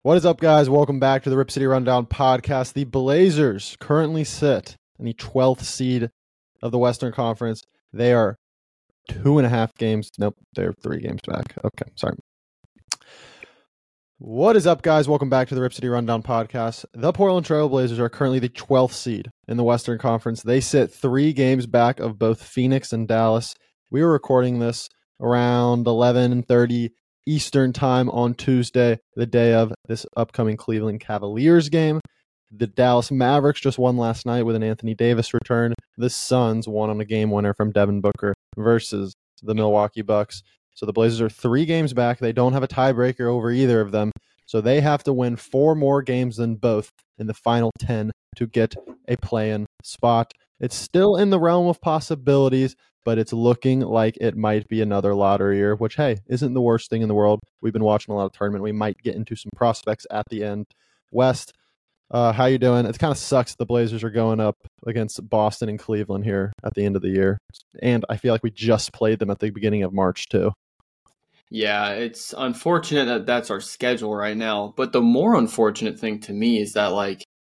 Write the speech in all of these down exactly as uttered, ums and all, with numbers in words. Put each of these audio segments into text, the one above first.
What is up, guys? Welcome back to the Rip City Rundown podcast. The Blazers currently sit in the twelfth seed of the Western Conference. They are two and a half games. Nope, they're three games back. Okay, sorry. What is up, guys? Welcome back to the Rip City Rundown podcast. The Portland Trail Blazers are currently the twelfth seed in the Western Conference. They sit three games back of both Phoenix and Dallas. We were recording this around eleven thirty Eastern time on Tuesday, the day of this upcoming Cleveland Cavaliers game. The Dallas Mavericks just won last night with an Anthony Davis return. The Suns won on a game winner from Devin Booker versus the Milwaukee Bucks. So the Blazers are three games back. They don't have a tiebreaker over either of them. So they have to win four more games than both in the final ten to get a play-in spot. It's still in the realm of possibilities, but it's looking like it might be another lottery year, which, hey, isn't the worst thing in the world. We've been watching a lot of tournament. We might get into some prospects at the end. West, uh, how you doing? It kind of sucks the Blazers are going up against Boston and Cleveland here at the end of the year. And I feel like we just played them at the beginning of March, too. Yeah, it's unfortunate that that's our schedule right now. But the more unfortunate thing to me is that, like,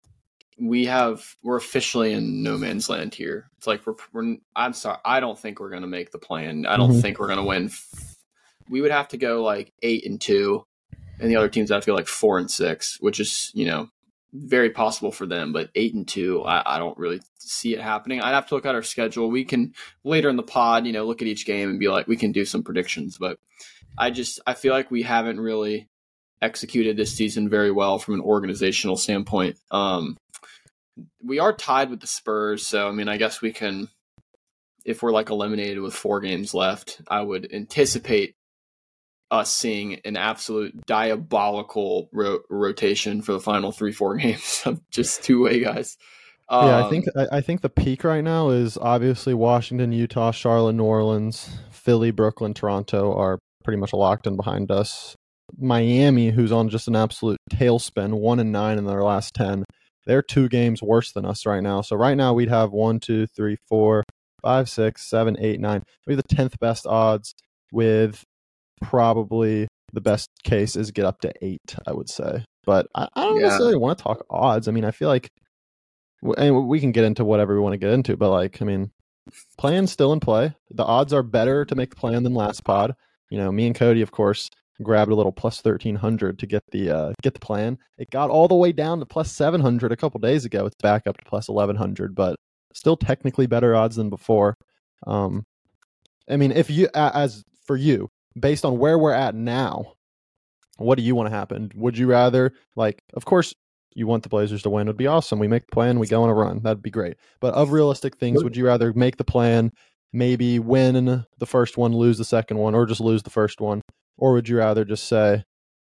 we have we're officially in no man's land here. It's like we're, we're I'm sorry, I don't think we're gonna make the plan. I don't mm-hmm. think we're gonna win. We would have to go like eight and two, and the other teams I feel like four and six, which is you know very possible for them. But eight and two, I, I don't really see it happening. I'd have to look at our schedule. We can later in the pod, you know, look at each game and be like, we can do some predictions. But I just I feel like we haven't really executed this season very well from an organizational standpoint. Um, We are tied with the Spurs, so I mean, I guess we can, if we're like eliminated with four games left, I would anticipate us seeing an absolute diabolical ro- rotation for the final three, four games of just two-way guys. Um, yeah, I think I, I think the peak right now is obviously Washington, Utah, Charlotte, New Orleans, Philly, Brooklyn, Toronto are pretty much locked in behind us. Miami, who's on just an absolute tailspin, one and nine in their last ten. They're two games worse than us right now. So right now we'd have one, two, three, four, five, six, seven, eight, nine. We have the tenth best odds with probably the best case is get up to eight, I would say. But I, I don't yeah. necessarily want to talk odds. I mean, I feel like, and we can get into whatever we want to get into, but like, I mean, play-in's still in play. The odds are better to make the play-in than last pod. You know, me and Cody, of course, grabbed a little plus thirteen hundred to get the uh, get the plan. It got all the way down to plus seven hundred a couple days ago. It's back up to plus eleven hundred, but still technically better odds than before. Um, I mean, if you as for you, based on where we're at now, what do you want to happen? Would you rather, like, of course, you want the Blazers to win. It'd be awesome. We make the plan, we go on a run. That'd be great. But of realistic things, would you rather make the plan, maybe win the first one, lose the second one, or just lose the first one? Or would you rather just say,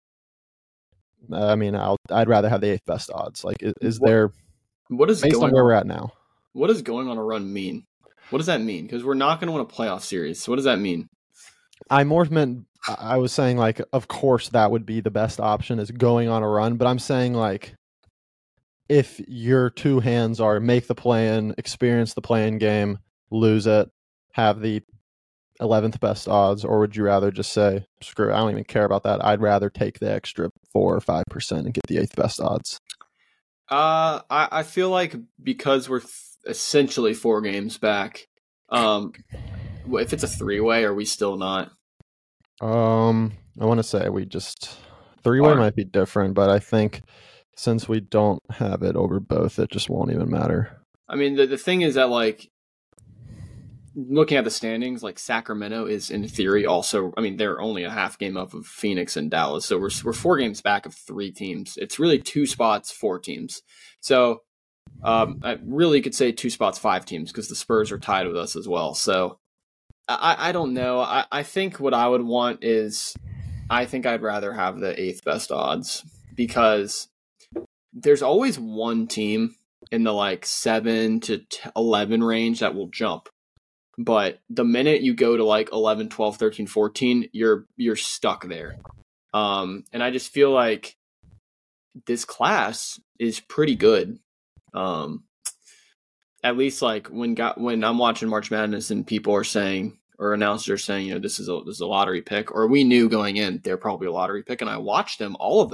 I mean, I'll, I'd rather have the eighth best odds. Like, is, is what, there, what is based going on where on, we're at now? What does going on a run mean? What does that mean? Because we're not going to win a playoff series. So what does that mean? I more meant, I was saying, like, of course that would be the best option is going on a run. But I'm saying, like, if your two hands are make the play-in, experience the play-in game, lose it, have the eleventh best odds, or would you rather just say, screw it, I don't even care about that. I'd rather take the extra four or five percent and get the eighth best odds. Uh, I, I feel like because we're th- essentially four games back, um, if it's a three-way, are we still not? Um, I want to say we just three-way Are. might be different, but I think since we don't have it over both, it just won't even matter. I mean, the the thing is that, like, looking at the standings, like Sacramento is in theory also, I mean, they're only a half game up of Phoenix and Dallas. So we're we're four games back of three teams. It's really two spots, four teams. So um, I really could say two spots, five teams because the Spurs are tied with us as well. So I, I don't know. I, I think what I would want is I think I'd rather have the eighth best odds because there's always one team in the like seven to eleven range that will jump. But the minute you go to like eleven, twelve, thirteen, fourteen, you're you're stuck there. Um, and I just feel like this class is pretty good. Um, at least like when got when I'm watching March Madness and people are saying or announcers are saying, you know, this is a this is a lottery pick, or we knew going in they're probably a lottery pick, and I watched them. All of them have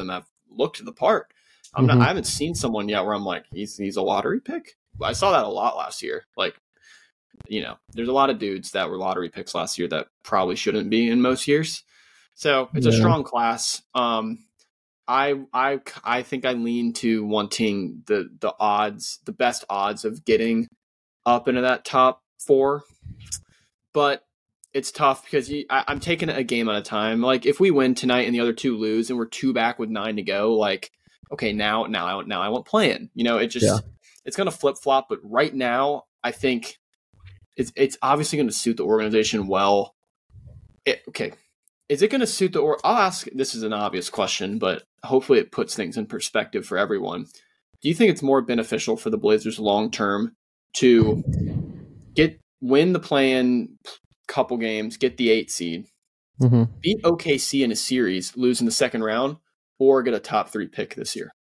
looked the part. I'm Mhm. not. I haven't seen someone yet where I'm like, he's he's a lottery pick. I saw that a lot last year. Like, you know, there's a lot of dudes that were lottery picks last year that probably shouldn't be in most years. So it's a Yeah. strong class. Um, I I I think I lean to wanting the the odds, the best odds of getting up into that top four, but it's tough because you, I, I'm taking it a game at a time. Like if we win tonight and the other two lose and we're two back with nine to go, like okay, now now I now I want playing. You know, it just Yeah. it's gonna flip flop. But right now, I think it's it's obviously going to suit the organization well. It, okay, is it going to suit the? Or I'll ask. This is an obvious question, but hopefully it puts things in perspective for everyone. Do you think it's more beneficial for the Blazers long term to get win the play-in couple games, get the eight seed, hmm beat O K C in a series, lose in the second round, or get a top three pick this year?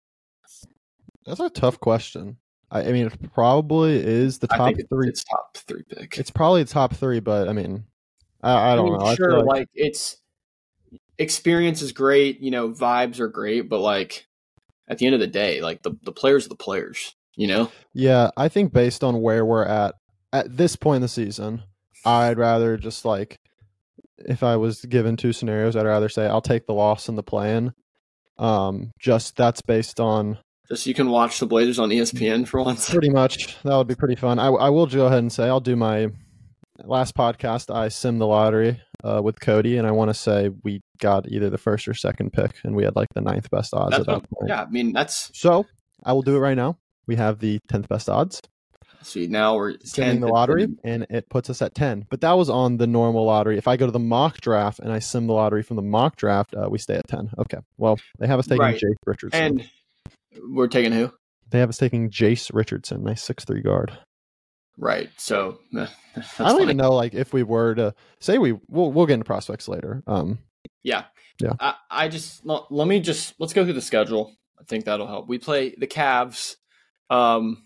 That's a tough question. I, I mean, it probably is the I top think it's, three. it's top three pick. It's probably the top three, but I mean, I, I I don't mean, know. I sure, feel like, like it's experience is great, you know, vibes are great, but like at the end of the day, like the, the players are the players, you know? yeah, I think based on where we're at at this point in the season, I'd rather just like, if I was given two scenarios, I'd rather say I'll take the loss in the play-in. Um, just that's based on Just so you can watch the Blazers on E S P N for once. pretty much. That would be pretty fun. I, I will go ahead and say I'll do my last podcast. I simmed the lottery uh, with Cody, and I want to say we got either the first or second pick, and we had like the ninth best odds That's at that what, point. yeah, I mean, that's So I will do it right now. We have the tenth best odds. see now we're Simming ten the lottery, and it puts us at ten. But that was on the normal lottery. If I go to the mock draft and I sim the lottery from the mock draft, uh, we stay at ten. Okay. Well, they have us taking Right. Jace Richardson. And we're taking who? They have us taking Jace Richardson, nice six three guard. Right. So eh, that's I don't funny. even know, like, if we were to say we we'll we'll get into prospects later. Um, Yeah. Yeah. I, I just let let me just let's go through the schedule. I think that'll help. We play the Cavs. Um,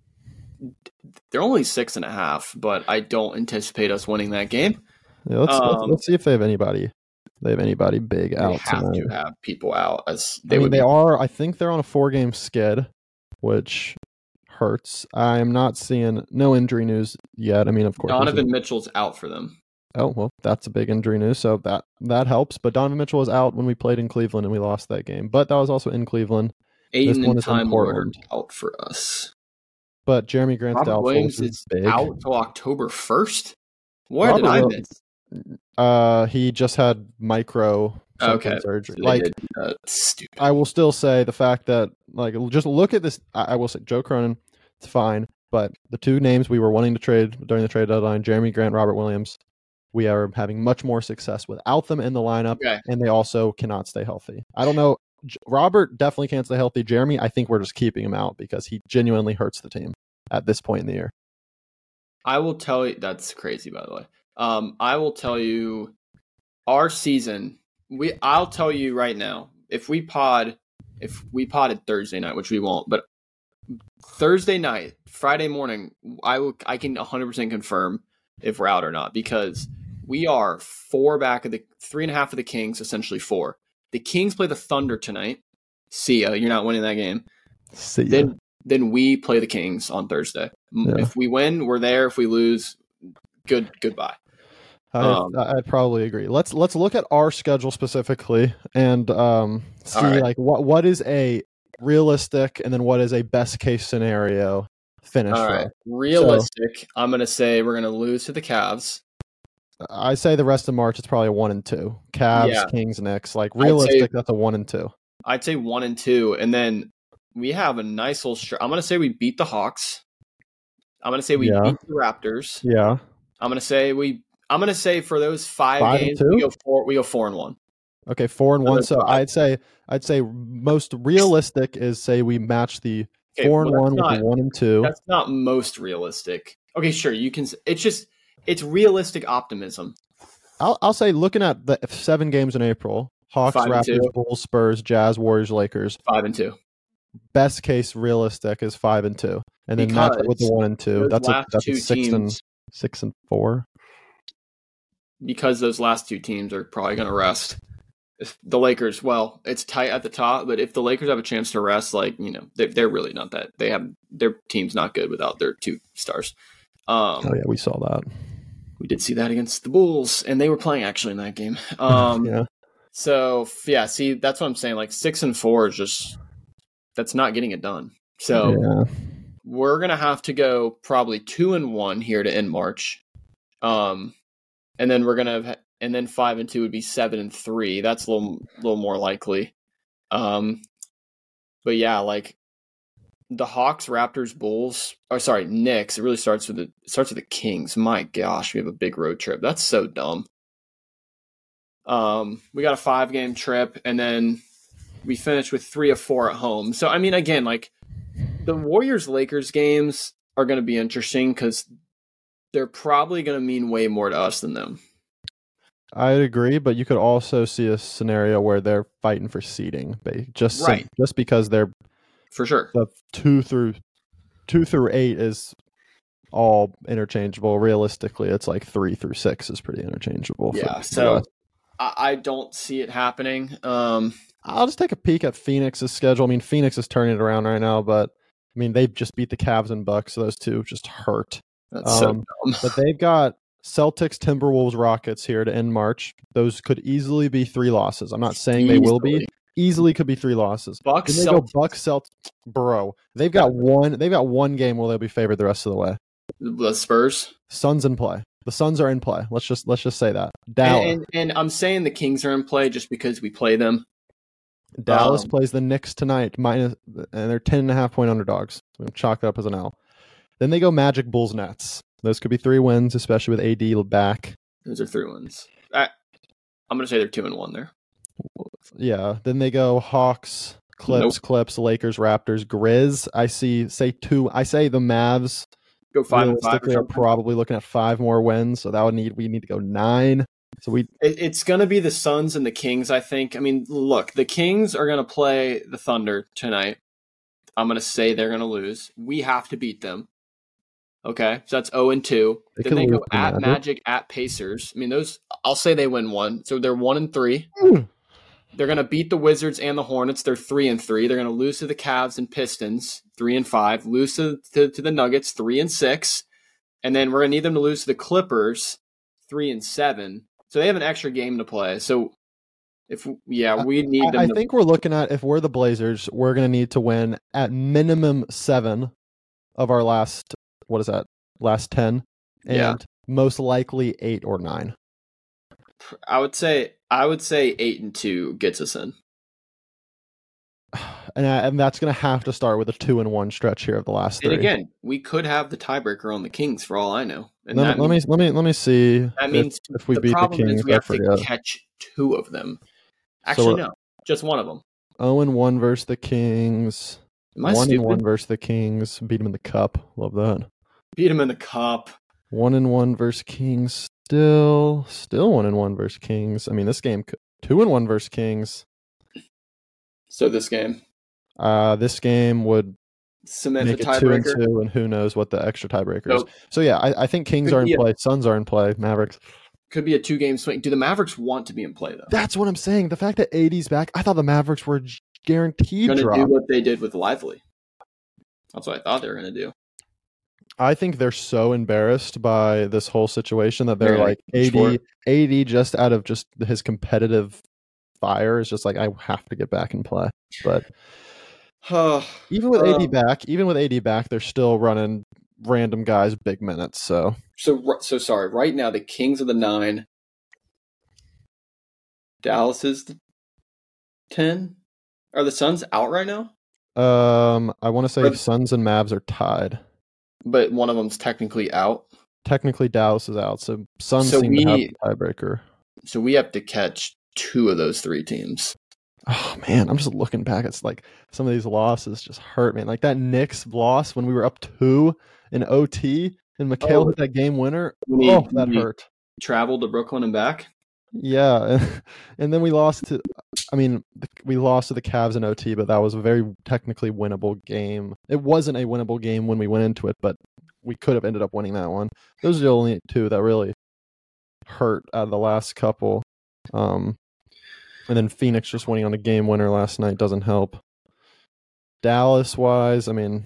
they're only six and a half, but I don't anticipate us winning that game. yeah, let's, let's Um, let's see if they have anybody. They have anybody big They out have tonight. to have people out as they I mean, would they be. are. I think they're on a four game skid, which hurts. I am not seeing no injury news yet. I mean, of course, there's Donovan Mitchell's out for them. a- oh well, that's a big injury news, so that that helps. But Donovan Mitchell was out when we played in Cleveland and we lost that game. But that was also in Cleveland. Aiden one and is in Time Lord are Portland. out for us. But Jeremy Grant's Robert doubtful, Williams which is big. out till October first. What Robert did I Will- miss? Uh, he just had micro something Okay. surgery. So they Like, did, uh, stupid. I will still say the fact that, like, just look at this. I, I will say Joe Cronin, it's fine. But the two names we were wanting to trade during the trade deadline, Jeremy Grant, Robert Williams, we are having much more success without them in the lineup, Okay. and they also cannot stay healthy. I don't know. J- Robert definitely can't stay healthy. Jeremy, I think we're just keeping him out because he genuinely hurts the team at this point in the year. I will tell you that's crazy, by the way. Um, I will tell you our season. We I'll tell you right now. If we pod, if we podded Thursday night, which we won't, but Thursday night, Friday morning, I will. I can one hundred percent confirm if we're out or not because we are four back of the three and a half of the Kings, essentially four. The Kings play the Thunder tonight. See ya. You're not winning that game. See ya. Then then we play the Kings on Thursday. M- Yeah. If we win, we're there. If we lose, good goodbye. I, Um, I I'd probably agree. Let's let's look at our schedule specifically and um, see All right. like what what is a realistic and then what is a best case scenario finish. All for right. us. Realistic. I'm gonna say we're gonna lose to the Cavs. I say the rest of March it's probably a one and two. Cavs, Yeah. Kings, Knicks. Like I'd say- realistic, that's a one and two. I'd say one and two, and then we have a nice little. Str- I'm gonna say we beat the Hawks. I'm gonna say we Yeah. beat the Raptors. Yeah. I'm gonna say we. I'm gonna say for those five, Five and games, we two? go four. We go four and one. Okay, four and one. Another So five. I'd say I'd say most realistic is say we match the Okay, four and well, one that's with not- the one and two. That's not most realistic. Okay, sure. You can. s- It's just. It's realistic optimism. I'll I'll say looking at the seven games in April: Hawks, Five and Raptors, two. Bulls, Spurs, Jazz, Warriors, Lakers. Five and two. Best case realistic is five and two, and then match it with the Because one and two. Those That's a last that's a two six teams, and six and four. because those last two teams are probably going to rest. If the Lakers, well, it's tight at the top, but if the Lakers have a chance to rest, like, you know, they, they're really not that. They have their team's not good without their two stars. Um, oh yeah, we saw that. We did see that against the Bulls, and they were playing actually in that game. Um, yeah. So yeah, see, that's what I'm saying. Like six and four is just that's not getting it done. So yeah. we're gonna have to go probably two and one here to end March, um, and then we're gonna have, and then five and two would be seven and three. That's a little little more likely. Um, but yeah, like the Hawks, Raptors, Bulls. Oh, sorry, Knicks. It really starts with the it starts with the Kings. My gosh, we have a big road trip. That's so dumb. Um, we got a five game trip, and then we finished with three or four at home. So, I mean, again, like the Warriors Lakers games are going to be interesting because they're probably going to mean way more to us than them. I'd agree, but you could also see a scenario where they're fighting for seeding, just right. sim- just because they're for sure the two through two through eight is all interchangeable. Realistically, it's like three through six is pretty interchangeable. Yeah, for, so for I, I don't see it happening. Um, I'll just take a peek at Phoenix's schedule. I mean, Phoenix is turning it around right now, but I mean, they just beat the Cavs and Bucks, so those two just hurt. That's um, so dumb. But they've got Celtics, Timberwolves, Rockets here to end March. Those could easily be three losses. I'm not saying easily. They will be. Easily could be three losses. Bucks, then they Celtics. Go Bucks, Celtics, bro. They've got yeah. one. They've got one game where they'll be favored the rest of the way. The Spurs, Suns in play. The Suns are in play. Let's just let's just say that. Dallas. And, and, and I'm saying the Kings are in play just because we play them. Dallas um, plays the Knicks tonight, minus, and they're ten and a half point underdogs. I'm going to chalk it up as an L. Then they go Magic, Bulls, Nets. Those could be three wins, especially with A D back. Those are three wins. I, I'm going to say they're two and one there. Yeah. Then they go Hawks, Clips, nope. Clips, Lakers, Raptors, Grizz. I see. Say two. I say the Mavs. Go five and five. Are probably looking at five more wins, so that would need we need to go nine. So we. It, it's going to be the Suns and the Kings, I think. I mean, look, the Kings are going to play the Thunder tonight. I'm going to say they're going to lose. We have to beat them. Okay, so that's zero and two. They then they go at Magic. Magic, at Pacers. I mean, those. I'll say they win one, so they're one and three. Mm. They're going to beat the Wizards and the Hornets. They're three and three. They're going to lose to the Cavs and Pistons, three and five. Lose to, to, to the Nuggets, three and six. And then we're going to need them to lose to the Clippers, three and seven. So they have an extra game to play. So if yeah, we need them. I, I to- think we're looking at, if we're the Blazers, we're going to need to win at minimum seven of our last, what is that, last ten, and yeah. most likely eight or nine. I would say I would say eight and two gets us in, and I, and that's going to have to start with a two and one stretch here of the last three. And again, we could have the tiebreaker on the Kings for all I know. And let, that let means, me let me let me see. That means if, if we the beat problem the Kings, is we have I to catch two of them. Actually, so no, just one of them. Zero and one versus the Kings. Am I one stupid? and one versus the Kings. Beat them in the cup. Love that. Beat them in the cup. One and one versus Kings. Still, still one and one versus Kings. I mean, this game, two and one versus Kings. So this game, uh, this game would cement make the it two and tiebreaker. two, and who knows what the extra tiebreaker Nope. is. So yeah, I, I think Kings Could are in be a- play. Suns are in play. Mavericks. Could be a two-game swing. Do the Mavericks want to be in play though? That's what I'm saying. The fact that A D's back, I thought the Mavericks were guaranteed Going to drop. do what they did with Lively. That's what I thought they were going to do. I think they're so embarrassed by this whole situation that they're Yeah, like A D, sure. A D just out of just his competitive fire is just like, I have to get back and play. But even with um, A D back, even with A D back, they're still running random guys big minutes. So so so sorry. Right now, the Kings are the nine. Dallas is the ten. Are the Suns out right now? um, I want to say Or- Suns and Mavs are tied. But one of them's technically out. Technically, Dallas is out, so Suns So seem we- to have the tiebreaker. So we have to catch two of those three teams. Oh man, I'm just looking back. It's like some of these losses just hurt, man. Like that Knicks loss when we were up two in O T and McHale Oh. hit that game winner. We- oh, that we- hurt. Travel to Brooklyn and back. Yeah, and then we lost to. I mean, we lost to the Cavs in O T, but that was a very technically winnable game. It wasn't a winnable game when we went into it, but we could have ended up winning that one. Those are the only two that really hurt out of the last couple. Um, And then Phoenix just winning on a game winner last night doesn't help. Dallas wise, I mean,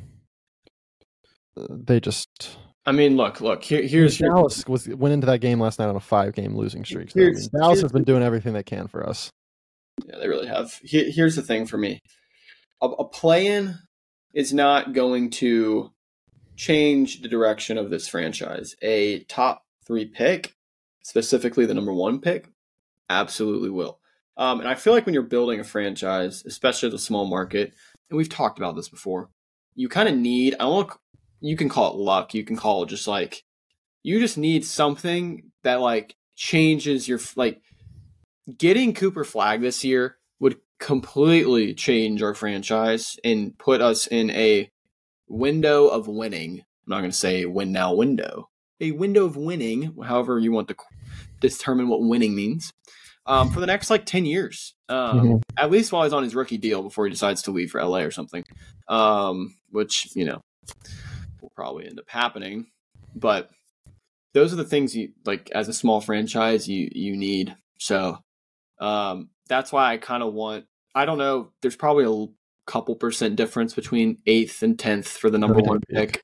they just. I mean, look, look. Here, here's Dallas was went into that game last night on a five game losing streak. So, I mean, Dallas has been doing everything they can for us. Yeah, they really have. Here, here's the thing for me: a, a play-in is not going to change the direction of this franchise. A top three pick, specifically the number one pick, absolutely will. Um, and I feel like when you're building a franchise, especially the small market, and we've talked about this before, you kind of need. I don't. You can call it luck. You can call it just like you just need something that like changes your like. Getting Cooper Flagg this year would completely change our franchise and put us in a window of winning. I'm not going to say win now window. A window of winning, however you want to determine what winning means, um, for the next like ten years. Um, mm-hmm. At least while he's on his rookie deal before he decides to leave for L A or something, um, which, you know, will probably end up happening. But those are the things you like as a small franchise you you need. So um, that's why I kind of want. I don't know. There's probably a couple percent difference between eighth and tenth for the number one pick.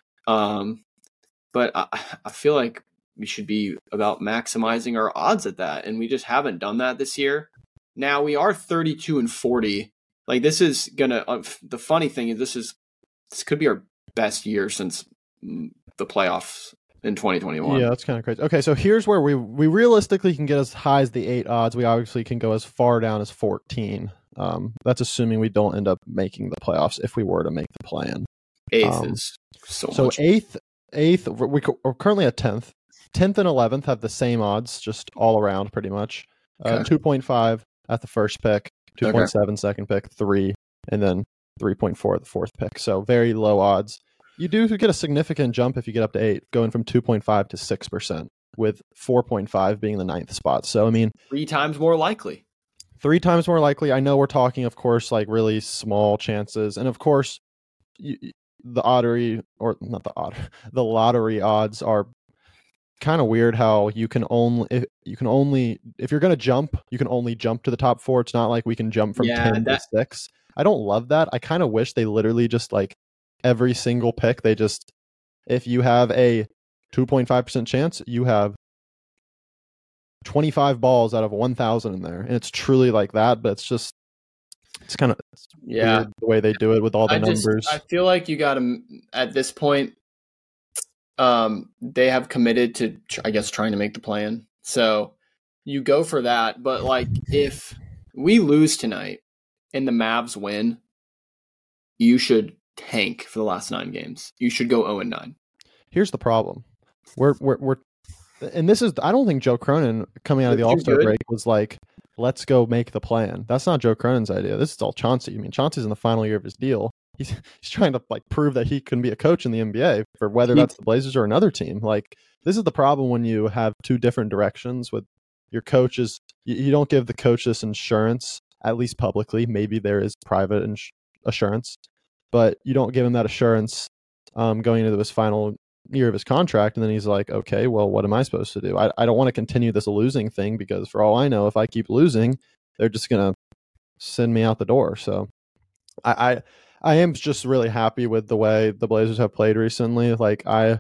Um, but I, I feel like we should be about maximizing our odds at that, and we just haven't done that this year. Now we are thirty-two and forty. Like this is gonna. Uh, the funny thing is, this is this could be our best year since the playoffs in twenty twenty-one. Yeah, that's kind of crazy. Okay, so here's where we we realistically can get as high as the eight odds. We obviously can go as far down as fourteen. Um, that's assuming we don't end up making the playoffs if we were to make the play-in. Eighth um, is so so much. eighth, eighth. We're, we're currently at tenth. Tenth and eleventh have the same odds, just all around pretty much. Uh, Okay. two point five at the first pick, two point seven Okay. second pick, three, and then three point four at the fourth pick. So very low odds. You do get a significant jump if you get up to eight, going from two point five to six percent, with four point five being the ninth spot. So, I mean, three times more likely. Three times more likely. I know we're talking, of course, like really small chances. And of course, you, the lottery, or not the odd, the lottery odds are kind of weird how you can only, if you can only, if you're going to jump, you can only jump to the top four. It's not like we can jump from Yeah, ten that- to six. I don't love that. I kind of wish they literally just like, every single pick, they just, if you have a two point five percent chance, you have twenty-five balls out of one thousand in there. And it's truly like that, but it's just, it's kind of yeah weird the way they do it with all the I numbers. Just, I feel like you got to, at this point, um, they have committed to, I guess, trying to make the plan. So you go for that. But like, if we lose tonight and the Mavs win, you should tank for the last nine games. You should go oh and nine. Here's the problem. We're we're we're and this is I don't think Joe Cronin coming out of the All-Star break was like, let's go make the plan. That's not Joe Cronin's idea. This is all Chauncey. I mean, Chauncey's in the final year of his deal. He's he's trying to like prove that he can be a coach in the N B A for whether that's the Blazers or another team. Like, this is the problem when you have two different directions with your coaches. You, you don't give the coach this insurance, at least publicly. Maybe there is private ins- assurance. But you don't give him that assurance um, going into his final year of his contract. And then he's like, okay, well, what am I supposed to do? I, I don't want to continue this losing thing because for all I know, if I keep losing, they're just going to send me out the door. So I, I, I am just really happy with the way the Blazers have played recently. Like I,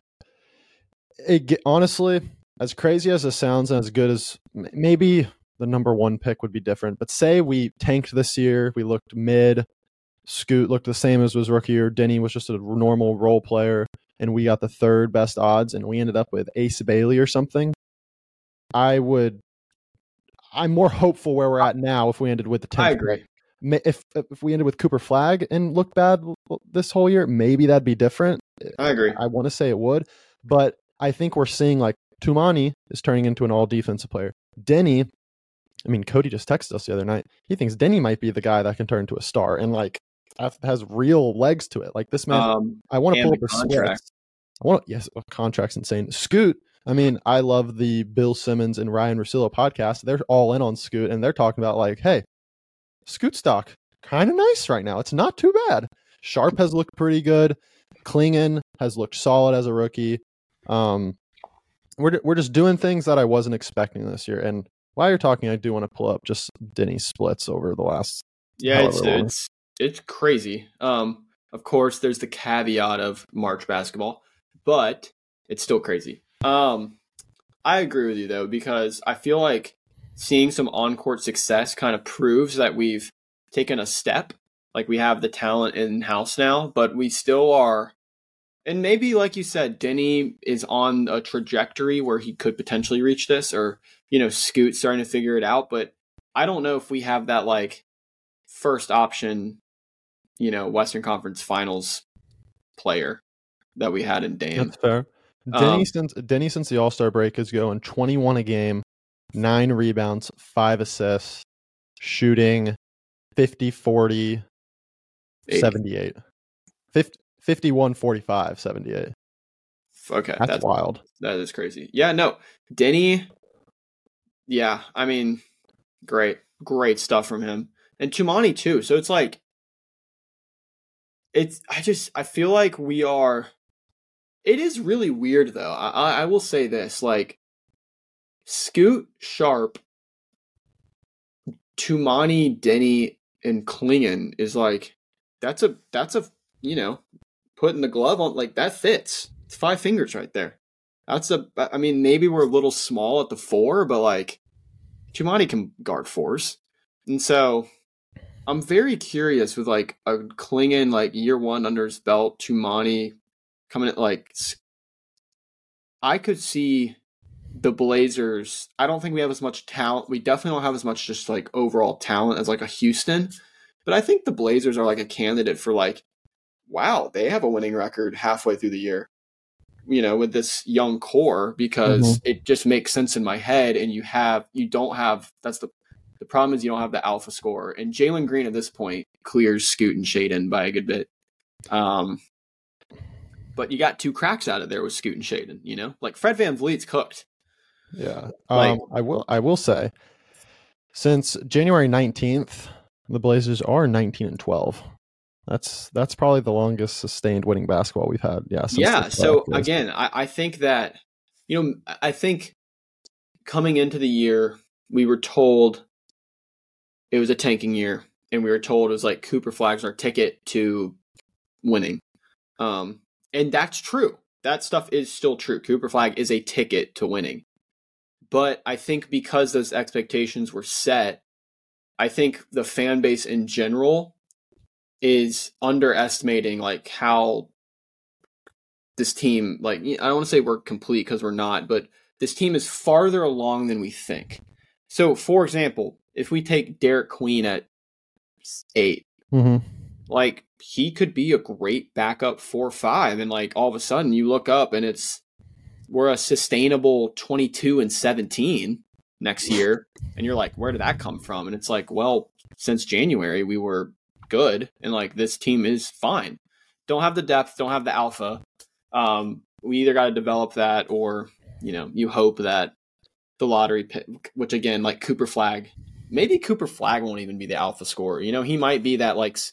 it, honestly, as crazy as it sounds and as good as maybe the number one pick would be different, but say we tanked this year, we looked mid, Scoot looked the same as was rookie year. Denny was just a normal role player, and we got the third best odds, and we ended up with Ace Bailey or something. I would. I'm more hopeful where we're at now if we ended with the tenth. I agree. Pick. If if we ended with Cooper Flagg and looked bad this whole year, maybe that'd be different. I agree. I want to say it would, but I think we're seeing like Tumani is turning into an all defensive player. Denny. I mean, Cody just texted us the other night. He thinks Denny might be the guy that can turn into a star, and like has real legs to it. Like this man, um, I want to pull up his contract. splits. I want yes, well, contract's insane. Scoot. I mean, I love the Bill Simmons and Ryan Russillo podcast. They're all in on Scoot, and they're talking about like, hey, Scoot stock kind of nice right now. It's not too bad. Sharp has looked pretty good. Klingon has looked solid as a rookie. Um, we're we're just doing things that I wasn't expecting this year, and while you're talking, I do want to pull up just Denny splits over the last. Yeah, it's long. it's it's crazy. Um, of course, there's the caveat of March basketball, but it's still crazy. Um, I agree with you though, because I feel like seeing some on-court success kind of proves that we've taken a step. Like we have the talent in-house now, but we still are. And maybe, like you said, Denny is on a trajectory where he could potentially reach this, or, you know, Scoot starting to figure it out. But I don't know if we have that, like, first option, you know, Western Conference Finals player that we had in Dame. That's fair. Denny, um, since, Denny, since the All-Star break, is going twenty-one a game, nine rebounds, five assists, shooting fifty, forty, seventy-eight. fifty, fifty-one, forty-five, seventy-eight. Okay. That's, that's wild. That is crazy. Yeah, no. Denny, yeah, I mean, great. Great stuff from him. And Tumani, too. So it's like, it's, I just, I feel like we are, it is really weird, though. I, I will say this, like, Scoot, Sharp, Tumani, Denny, and Klingon is like, that's a, that's a, you know, putting the glove on, like, that fits. It's five fingers right there. That's a, I mean, maybe we're a little small at the four, but, like, Tumani can guard fours. And so I'm very curious with, like, a Klingon, like, year one under his belt, Tumani coming at, like, I could see the Blazers. I don't think we have as much talent. We definitely don't have as much just, like, overall talent as, like, a Houston. But I think the Blazers are, like, a candidate for, like, wow, they have a winning record halfway through the year, you know, with this young core, because mm-hmm. it just makes sense in my head. And you have, you don't have, that's the, the problem is you don't have the alpha scorer. And Jalen Green at this point clears Scoot and Shaden by a good bit. Um, but you got two cracks out of there with Scoot and Shaden, you know, like Fred VanVleet's cooked. Yeah. Like, um, I will, I will say, since January nineteenth, the Blazers are nineteen and twelve. That's that's probably the longest sustained winning basketball we've had. Yeah. Yeah. So again, I, I think that, you know, I think coming into the year, we were told it was a tanking year, and we were told it was like Cooper Flagg's our ticket to winning. Um, and that's true. That stuff is still true. Cooper Flagg is a ticket to winning. But I think because those expectations were set, I think the fan base in general is underestimating like how this team, like, I don't want to say we're complete because we're not, but this team is farther along than we think. So, for example, if we take Derek Queen at eight, mm-hmm. like, he could be a great backup four five, and like all of a sudden you look up and it's we're a sustainable twenty-two and seventeen next year, and you're like, where did that come from? And it's like, well, since January we were good, and like this team is fine. Don't have the depth, don't have the alpha. Um, we either got to develop that, or you know, you hope that the lottery pick, which again, like Cooper Flagg, maybe Cooper Flagg won't even be the alpha scorer. You know, he might be that like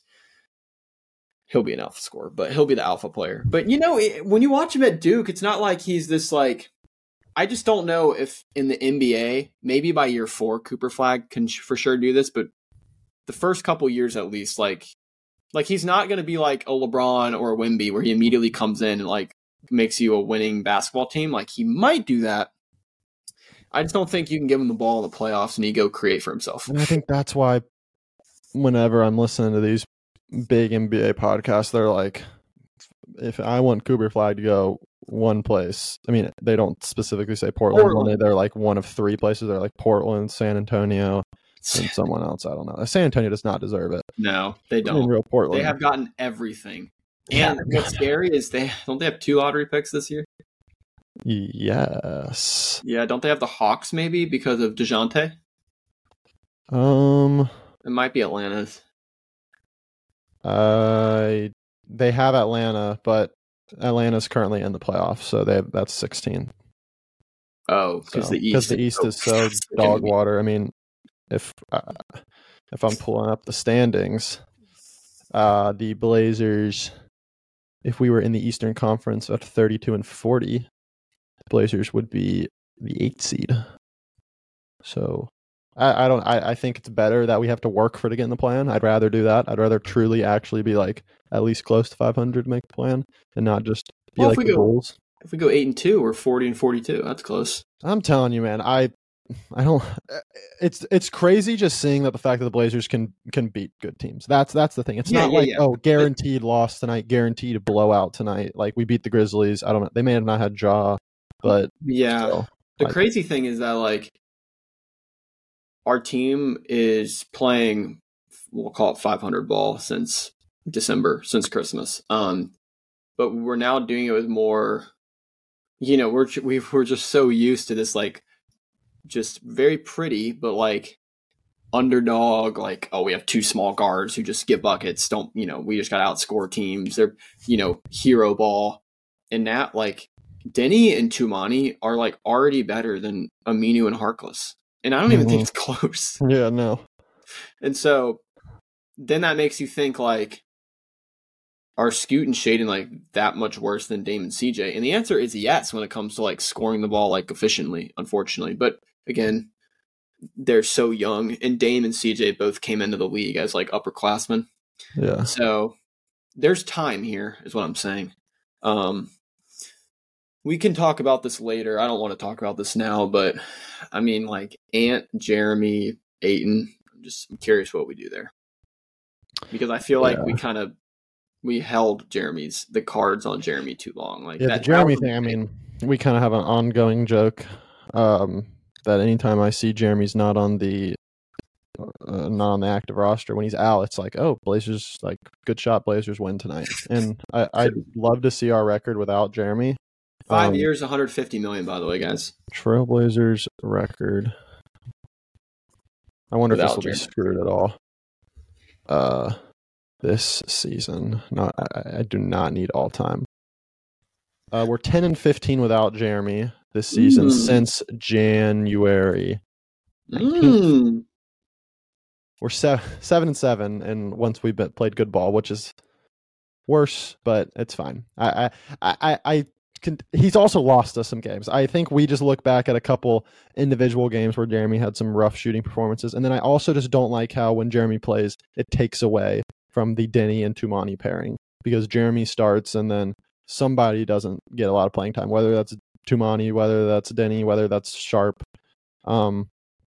he'll be an alpha scorer, but he'll be the alpha player. But you know, it, when you watch him at Duke, it's not like he's this like. I just don't know if in the N B A, maybe by year four, Cooper Flagg can for sure do this, but the first couple years at least, like, like he's not going to be like a LeBron or a Wemby where he immediately comes in and like makes you a winning basketball team. Like he might do that. I just don't think you can give him the ball in the playoffs and he go create for himself. And I think that's why whenever I'm listening to these big N B A podcasts, they're like, if I want Cooper Flagg to go one place, I mean, they don't specifically say Portland. Portland. They're like one of three places. They're like Portland, San Antonio, and someone else. I don't know. San Antonio does not deserve it. No, they don't. In real Portland, they have gotten everything. And yeah. What's scary is they don't they have two lottery picks this year? Yes. Yeah, don't they have the Hawks maybe because of DeJounte? Um, it might be Atlanta's. Uh, they have Atlanta, but Atlanta's currently in the playoffs, so they have, that's sixteen. Oh, because so, the East, the East is so dog water. I mean, if uh, if I'm pulling up the standings, uh, the Blazers, if we were in the Eastern Conference at thirty-two and forty, the Blazers would be the eighth seed. So I, I don't. I, I think it's better that we have to work for it to get in the plan. I'd rather do that. I'd rather truly actually be like at least close to five hundred to make the plan, and not just be Well, if like we the go Bulls. if we go eight and two, we're forty and forty-two. That's close. I'm telling you, man. I I don't. It's it's crazy just seeing that the fact that the Blazers can can beat good teams. That's that's the thing. It's Yeah, not yeah, like yeah. oh guaranteed loss tonight, guaranteed blowout tonight. Like we beat the Grizzlies. I don't know. They may have not had Jaw, but Yeah. still, The I- crazy thing is that like our team is playing, we'll call it five hundred ball since December, since Christmas. Um, but we're now doing it with more. You know, we're we we're just so used to this like, just very pretty, but like underdog. Like, oh, we have two small guards who just get buckets. Don't you know? We just got to outscore teams. They're you know hero ball, and that like Denny and Tumani are like already better than Aminu and Harkless. And I don't even think it's close. yeah, no. And so then that makes you think like, are Scoot and Shaden like that much worse than Dame and C J? And the answer is yes when it comes to like scoring the ball like efficiently, unfortunately. But again, they're so young, and Dame and C J both came into the league as like upperclassmen. Yeah. So there's time here, is what I'm saying. Um, we can talk about this later. I don't want to talk about this now, but I mean, like Ant, Jeremy, Ayton. I'm just I'm curious what we do there, because I feel like Yeah. we kind of we held Jeremy's the cards on Jeremy too long. Like Yeah, that, the Jeremy that was- thing. I mean, we kind of have an ongoing joke um, that anytime I see Jeremy's not on the uh, not on the active roster when he's out, it's like, oh, Blazers like good shot. Blazers win tonight, and I, I'd love to see our record without Jeremy. five Um, years, one hundred fifty million. By the way, guys. Trailblazers record. I wonder if this Without will be Jeremy. screwed at all. Uh, this season, not I, I do not need all time. Uh, we're ten and fifteen without Jeremy this season Mm. since January. Mm. We're seven, seven and seven, and once we've been, played good ball, which is worse, but it's fine. I, I, I, I can. He's also lost us some games. I think we just look back at a couple individual games where Jeremy had some rough shooting performances, and then I also just don't like how when Jeremy plays, it takes away from the Denny and Tumani pairing because Jeremy starts and then somebody doesn't get a lot of playing time, whether that's Tumani, whether that's Denny, whether that's Sharp. Um.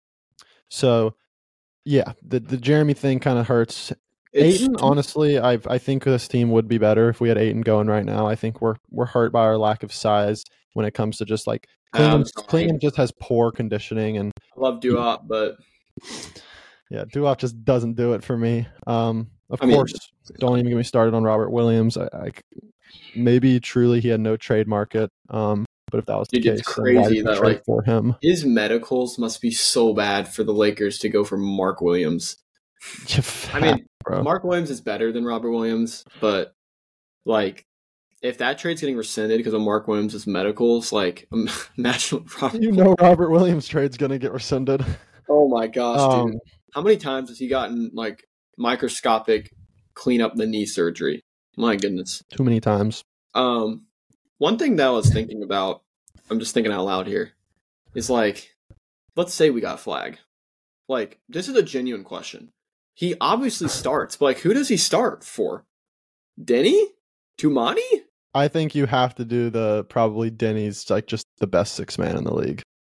So. Yeah, the the Jeremy thing kind of hurts. It's, Ayton, honestly, I I think this team would be better if we had Ayton going right now. I think we're we're hurt by our lack of size when it comes to just like Klingham. I'm sorry. Klingham just has poor conditioning, and I love Duop, but yeah, Duop just doesn't do it for me. Um, of I mean- course, don't even get me started on Robert Williams. I, I maybe truly he had no trade market. Um, but if that was the Dude, it's case, then why crazy did we that, trade like, for him? his medicals must be so bad for the Lakers to go for Mark Williams. I mean, bro. Mark Williams is better than Robert Williams, but like, if that trade's getting rescinded because of Mark Williams' medicals, like, imagine what Robert. You know Robert Williams trade's gonna get rescinded. Oh my gosh, Um, dude! How many times has he gotten like microscopic clean up the knee surgery? My goodness. Too many times. Um, one thing that I was thinking about, I'm just thinking out loud here, is like, let's say we got Flag. Like, this is a genuine question. He obviously starts, but like, who does he start for? Denny? Tumani? I think you have to do the probably Denny's like just the best six man in the league.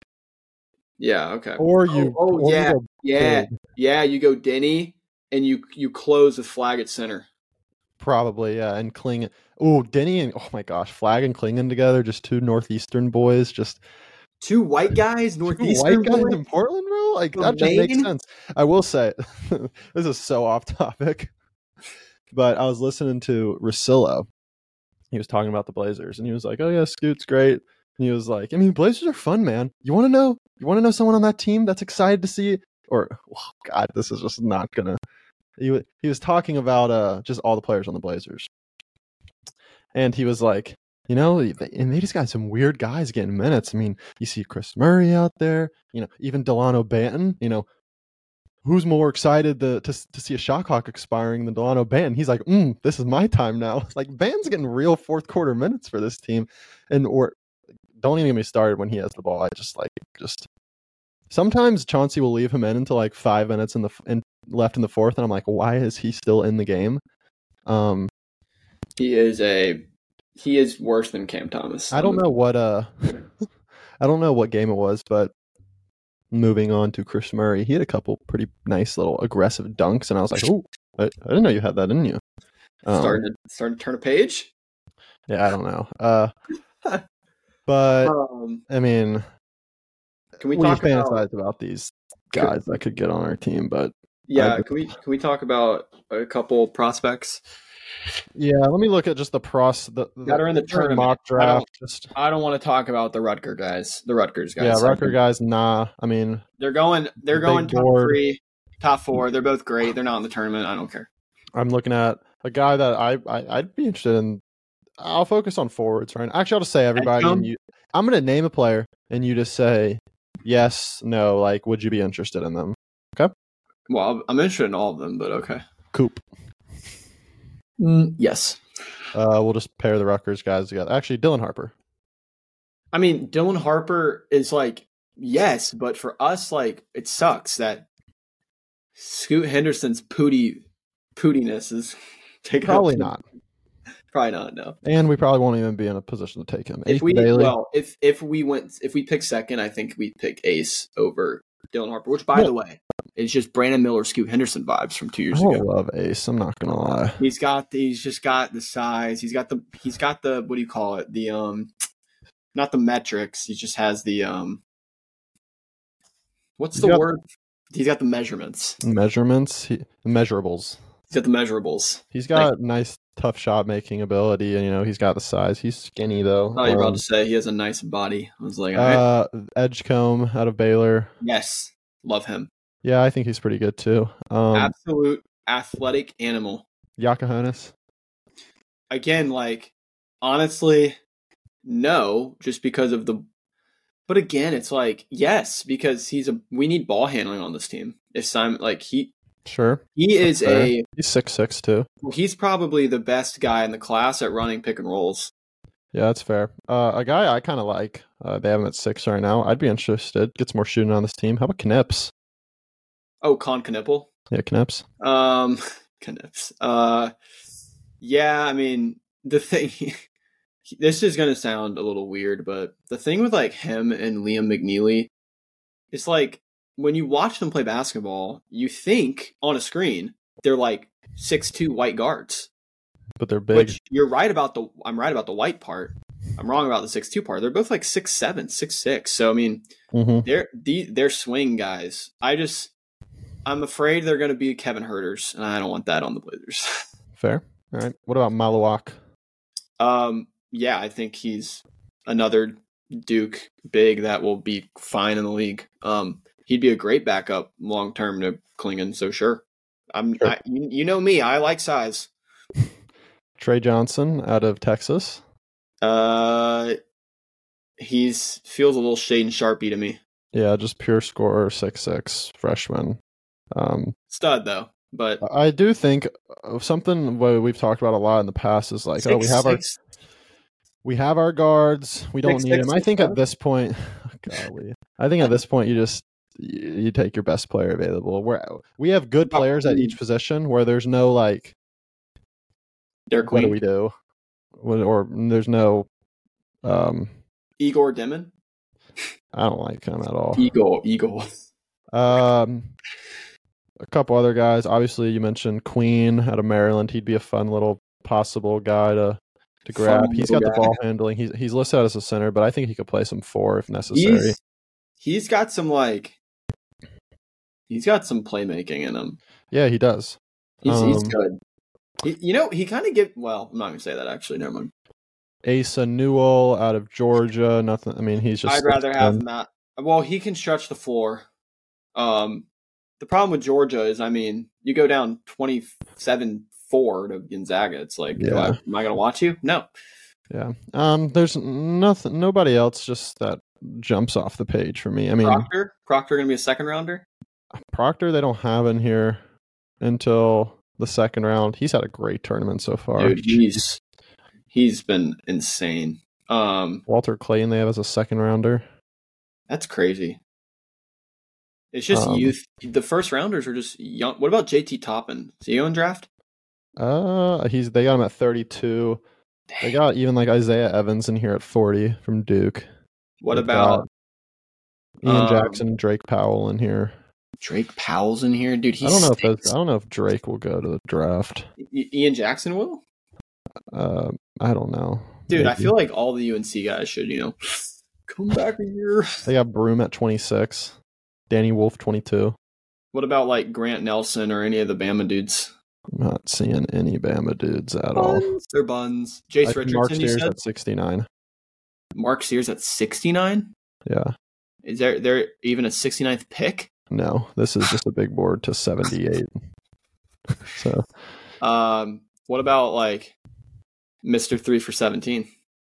Yeah, okay. Or you Oh, oh, or you yeah, go yeah, big. yeah. You go Denny, and you you close with Flag at center. Probably, yeah. And Klingon. Oh, Denny and oh my gosh, Flag and Klingon together, just two Northeastern boys, just Two white guys, two Northeastern white guys boys? in Portland, bro. Like From that just makes Maine? sense. I will say this is so off topic. But I was listening to Rosillo. He was talking about the Blazers and he was like, oh yeah, Scoot's great. And he was like, I mean, Blazers are fun, man. You want to know? You want to know someone on that team that's excited to see? Or, oh God, this is just not gonna. He wa- he was talking about uh just all the players on the Blazers, and he was like, you know, they- and they just got some weird guys getting minutes. I mean, you see Chris Murray out there, you know, even Delano Banton. You know, who's more excited to to, to see a shot clock expiring than Delano Banton? He's like, mm, this is my time now. Like Banton's getting real fourth quarter minutes for this team, and or don't even get me started when he has the ball. I just like just Sometimes Chauncey will leave him in until like five minutes in the in, left in the fourth, and I'm like, why is he still in the game? Um, he is a he is worse than Cam Thomas. I don't know what uh, I don't know what game it was, but moving on to Chris Murray, he had a couple pretty nice little aggressive dunks, and I was like, oh, I, I didn't know you had that, didn't you? Um, starting to starting to turn a page. Yeah, I don't know. Uh, but um, I mean, can we, we talk fantasize about, about these guys that could get on our team? But yeah, can we can we talk about a couple prospects? Yeah, let me look at just the pros the, the that are in the tournament. Mock draft. I don't, just I don't want to talk about the Rutger guys. The Rutgers guys. Yeah, Rutger guys. Nah, I mean they're going. They're going top board. three, top four. They're both great. They're not in the tournament. I don't care. I'm looking at a guy that I, I I'd be interested in. I'll focus on forwards right now. Actually, I'll just say everybody. And you, I'm going to name a player, and you just say yes, no. Like, would you be interested in them? Okay. Well, I'm interested in all of them, but okay. Coop. Mm, yes. Uh, we'll just pair the Rutgers guys together. Actually, Dylan Harper. I mean, Dylan Harper is like, yes, but for us, like, it sucks that Scoot Henderson's pooty pootiness is taken Probably up. not. Probably not, no. And we probably won't even be in a position to take him. If Ace we Bailey. well, if if we went if we pick second, I think we'd pick Ace over Dylan Harper, which by yeah. the way, is just Brandon Miller, Scoot Henderson vibes from two years I ago. love Ace. I'm not gonna lie. He's got the, he's just got the size. He's got the he's got the what do you call it? The um, not the metrics. He just has the um. What's he's the got, word? He's got the measurements. Measurements. He, measurables. He's got the measurables. He's got like, nice, tough shot making ability, and you know he's got the size. He's skinny though. Oh, you're um, about to say he has a nice body. I was like, uh, right. Edgecombe out of Baylor. Yes, love him. Yeah, I think he's pretty good too. Um, Absolute athletic animal. Yakahonis. Again, like honestly, no, just because of the. But again, it's like yes, because he's a. We need ball handling on this team. If Simon, like he. Sure. He is a he's six six too. Well, he's probably the best guy in the class at running pick and rolls. Yeah, that's fair. Uh, a guy I kind of like. Uh, they have him at six right now. I'd be interested. Gets more shooting on this team. How about Knips? Oh, Con Knippel? Yeah, Knips. Um, Knips. Uh, yeah. I mean, the thing. This is gonna sound a little weird, but the thing with like him and Liam McNeely, it's like. When you watch them play basketball, you think on a screen they're like six two white guards, but they're big. Which you're right about the. I'm right about the white part. I'm wrong about the six two part. They're both like six seven, six six. So I mean, mm-hmm. they're the they're swing guys. I just I'm afraid they're going to be Kevin Herters, and I don't want that on the Blazers. Fair. All right. What about Malawak? Um. Yeah, I think he's another Duke big that will be fine in the league. Um. He'd be a great backup long term to Klingon, so sure. I'm, sure. I, you, you know me, I like size. Trey Johnson out of Texas. Uh, he's feels a little Shaden Sharpie to me. Yeah, just pure scorer, six six freshman. Um, Stud though, but I do think something we've talked about a lot in the past is like, six, oh, we have six. our we have our guards. We don't six, need six, him. Six, I think seven. At this point, golly, I think at this point you just. You take your best player available. We're, we have good players at each position where there's no like. Derek what do we do? What, or there's no. Um, Igor Demon. I don't like him at all. Igor, Igor. Um, a couple other guys. Obviously, you mentioned Queen out of Maryland. He'd be a fun little possible guy to to grab. Fun he's got guy. The ball handling. He's he's listed as a center, but I think he could play some four if necessary. He's, he's got some like. He's got some playmaking in him. Yeah, he does. He's, um, he's good. He, you know, he kind of get. Well, I'm not going to say that actually. Never mind. Asa Newell out of Georgia. Nothing. I mean, he's just. I'd rather have Matt. Well, he can stretch the floor. Um, the problem with Georgia is, I mean, you go down twenty-seven four to Gonzaga. It's like, yeah. I, am I going to watch you? No. Yeah. Um. There's nothing. Nobody else just that jumps off the page for me. I mean, Proctor. Proctor going to be a second rounder. Proctor, they don't have in here until the second round. He's had a great tournament so far. Dude, he's he's been insane. Um, Walter Clayton, they have as a second rounder. That's crazy. It's just Um, youth. The first rounders are just young. What about J T Toppin? Is he on draft? Uh, he's they got him at thirty-two. They got even like Isaiah Evans in here at forty from Duke. What They've about Ian um, Jackson, Drake Powell in here. Drake Powell's in here, dude? He I don't know if stinks. that's, I don't know if Drake will go to the draft. I- Ian Jackson will, Uh, I don't know, dude. I Maybe. feel like all the U N C guys should, you know, come back a year. They got Broom at twenty-six, Danny Wolf twenty-two. What about like Grant Nelson or any of the Bama dudes? I'm not seeing any Bama dudes at all. Buns. They're buns. I Jace think Mark Richardson, you Sears said? at sixty-nine. Mark Sears at sixty-nine? Yeah, Is there there even a sixty-ninth pick? no, this is just a big board to seventy-eight. So Um, what about like Mister Three for seventeen?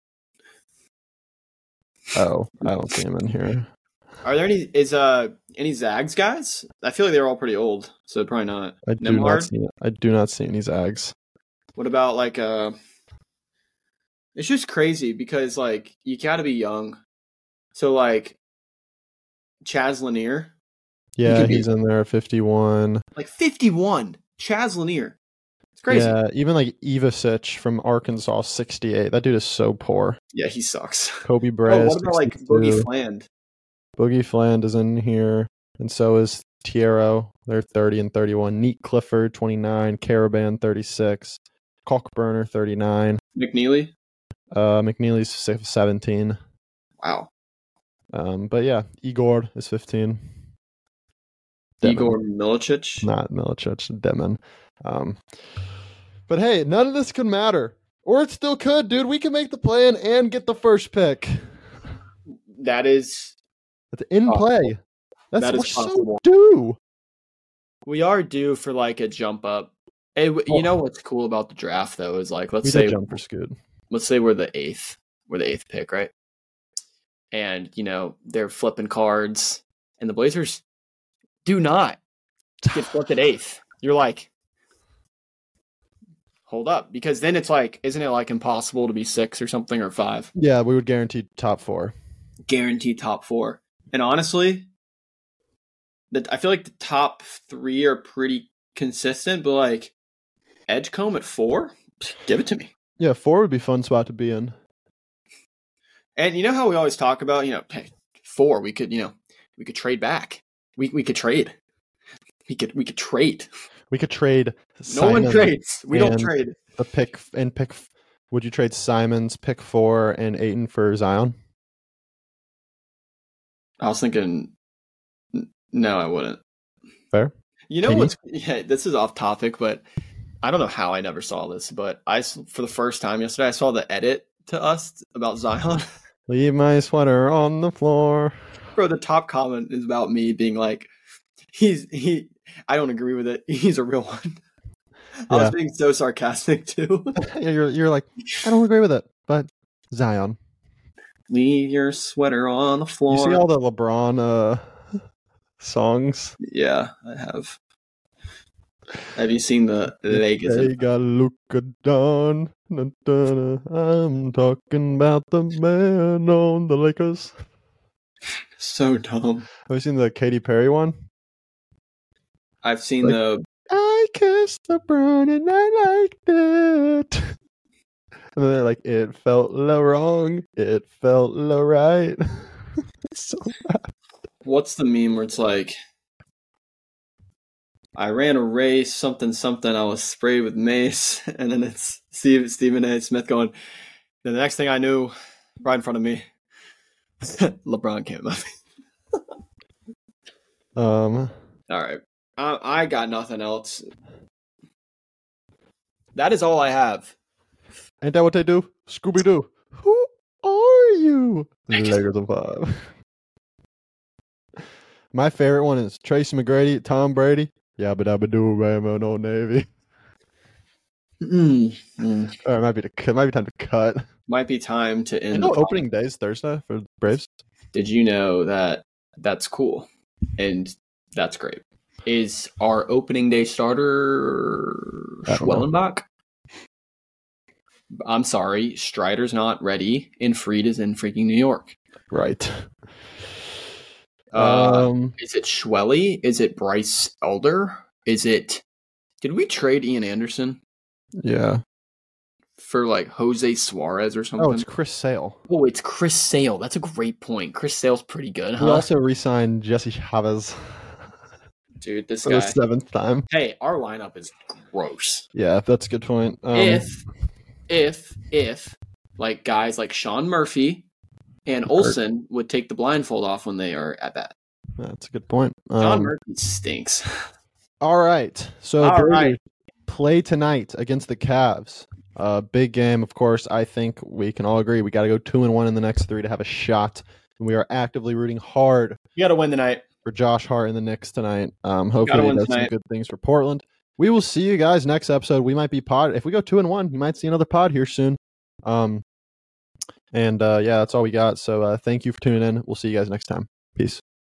oh, I don't see him in here. Are there any is uh any Zags guys? I feel like they're all pretty old, so probably not. I do Nemhard? not see. I do not see any Zags. What about like uh it's just crazy because like you gotta be young. So like Chaz Lanier, Yeah, could be- he's in there at fifty-one. like fifty-one. Chaz Lanier. It's crazy. Yeah, Yeah, even like Ivasic from Arkansas, sixty-eight. That dude is so poor. he sucks. Kobe Bray. Oh, is what about like sixty-two. Boogie Fland? Boogie Fland is in here, and so is Tiero. They're thirty and thirty-one. Neat Clifford, twenty-nine. Caravan, thirty-six. Cockburner, thirty-nine. McNeely? Uh, McNeely's seventeen. Wow. Um, but yeah, Igor is fifteen. Demon. Igor Milicic? Not Milicic, Demon. Um, but hey, none of this could matter. Or it still could, dude. We can make the plan and get the first pick. That is It's in Possible. play. That's That is we're so possible. due. we are due for like a jump up. Hey, w- you know what's cool about the draft though is like let's We say did jump for Scoot. let's say we're the eighth, we're the eighth pick, right? And you know they're flipping cards, and the Blazers do not get flipped at eighth. You're like, hold up, because then it's like, isn't it like impossible to be six or something or five? Yeah, we would guarantee top four. Guaranteed top four. And honestly, the, I feel like the top three are pretty consistent, but like Edgecombe at four, give it to me. Yeah, four would be a fun spot to be in. And you know how we always talk about, you know, hey, four, we could, you know, we could trade back. We we could trade. We could we could trade. We could trade. No one Simon trades. We don't and trade. The pick and pick. Would you trade Simon's pick four and Ayton for Zion? I was thinking, n- no, I wouldn't. Fair. You know Can you? what's? Yeah, this is off topic, but I don't know how I never saw this. But I, s- for the first time yesterday, I saw the edit to us about Zion. Leave my sweater on the floor. Bro, the top comment is about me being like, he's he. I don't agree with it. He's a real one. I was Yeah. being so sarcastic too. Yeah, you're you're like, I don't agree with it, but Zion. Leave your sweater on the floor. You see all the LeBron uh, songs? Yeah, I have. Have you seen the Lakers? They got Luka Don. Na, na, na. I'm talking about the man on the Lakers. So dumb. Have you seen the Katy Perry one? I've seen Like- the. I kissed LeBron and I liked it. And then they're like, it felt lo wrong. It felt lo right. So What's the meme where it's like, I ran a race, something, something. I was sprayed with mace, and then it's Steve, Stephen A. Smith going. Then the next thing I knew, right in front of me, LeBron came up. um, All right, I, I got nothing else. That is all I have. ain't that what they do? Scooby Doo. Who are you? Lakers of five. My favorite one is Tracy McGrady, Tom Brady. Yabba dabba doo, Bama, no Navy. Mm, mm. Or it might be to, it might be time to cut. Might be time to end. You know, the pod- opening day is Thursday for the Braves. Did you know that that's cool and that's great? Is our opening day starter I don't know. Schwellenbach? I'm sorry, Strider's not ready, and Fried is in freaking New York. Right. Uh, Um, is it Schwelly? Is it Bryce Elder? Is it? Did we trade Ian Anderson yeah. for like Jose Suarez or something? Oh, it's Chris Sale. Oh, it's Chris Sale. That's a great point. Chris Sale's pretty good, huh? We also re-signed Jesse Chavez Dude, this for guy. the seventh time. Hey, our lineup is gross. Yeah, that's a good point. Um, if, if, if, like guys like Sean Murphy and Olsen would take the blindfold off when they are at bat. That's a good point. Sean Um, Murphy stinks. all right. So, All Brady, right. play tonight against the Cavs. Uh, big game, of course. I think we can all agree we got to go two and one in the next three to have a shot. And we are actively rooting hard You got to win tonight. for Josh Hart and the Knicks tonight. Um, hopefully Gotta he win does tonight. some good things for Portland. We will see you guys next episode. We might be pod. If we go two and one, you might see another pod here soon. Um, and uh, yeah, that's all we got. So uh, thank you for tuning in. We'll see you guys next time. Peace.